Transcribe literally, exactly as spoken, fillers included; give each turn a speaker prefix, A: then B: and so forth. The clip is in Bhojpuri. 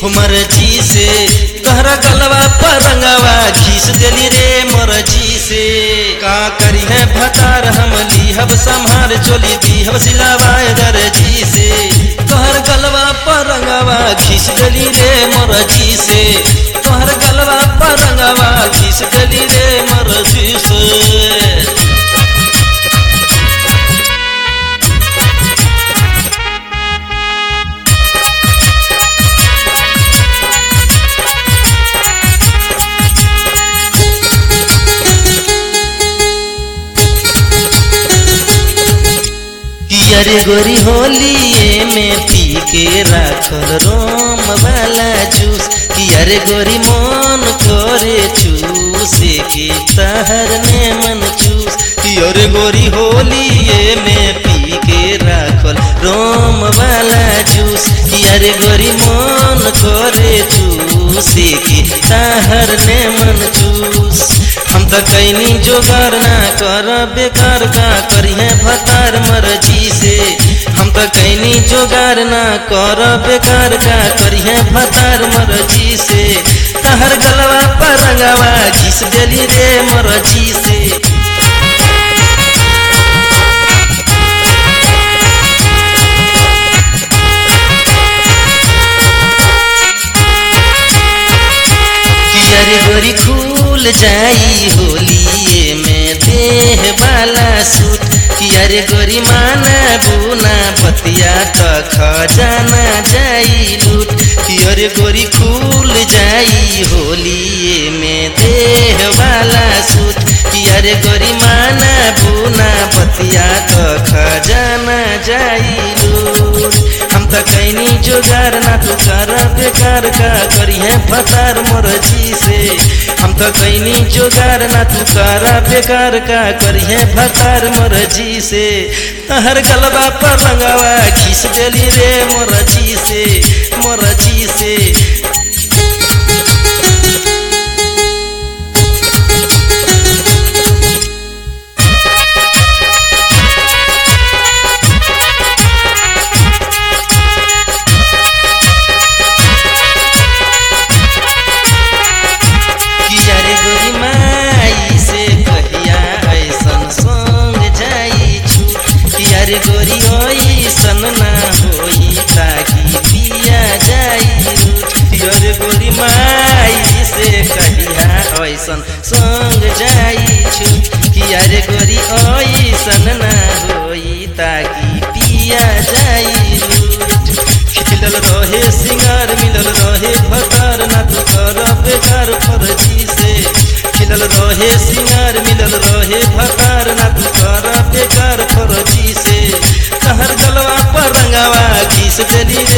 A: मर्जी से तोहरा गलवा पर रंगवा घीस देली रे मर्जी से का करी है भतार हम लीहब संभार चोली दीहब सिलावाए दर्जी से तोहर गलवा पर रंगवा घीस देली रे मर्जी से तोहर गलवा पर रंगवा घीस देली रे मर्जी से। अरे गोरी होली में पी के राखल रोम वाला जूस कि अरे गोरी मन करे चूसे के तहर ने मन चूस कि अरे गोरी होली में पी के राखल रोम वाला जूस कि अरे गोरी मन करे चूसे के तहर ने मन चूस। हम तो कैनी जोगार ना कर बेकार का करिए भतार मर्जी से हम तो कैनी जोगार ना कर बेकार का करिए भतार मर्जी से तहर गलवा पर रंगवा घिस देली रे मर्जी से। गोरी खुल जाई होलिए में देह वाला सूट कि अरे गोरी माना बुना बतिया तो खजाना जाई लूट कि अरे गोरी खुल जाई होलिए में देह वाला सूट कि अरे गोरी माना बुना बतिया तो खजाना जाई लूट। हम तो कैनी जोगार ना तू कर बेकार का करिए भतार मर्जी से हम तो कैनी जोगार ना तू कर बेकार का करिए भतार मर्जी से तहर गलबा पर रंगवा घिस देली रे मर्जी से मर्जी से। गोरी ओइसन ना होई ताकि पिया जाई रूठ योर गोरी माई से कहिया ओइसन संग जाई छूट कि अरे गोरी ओइसन ना होई ताकि पिया जाई रूठ। खिलल रहे सिंगार मिलल रहे भतार ना तू कर बेकार फर्जी से खिलल रहे सिंगार मिलल रहे भतार ना तू कर बेकार फर्जी से तहर गलवा पर रंगवा घिस देली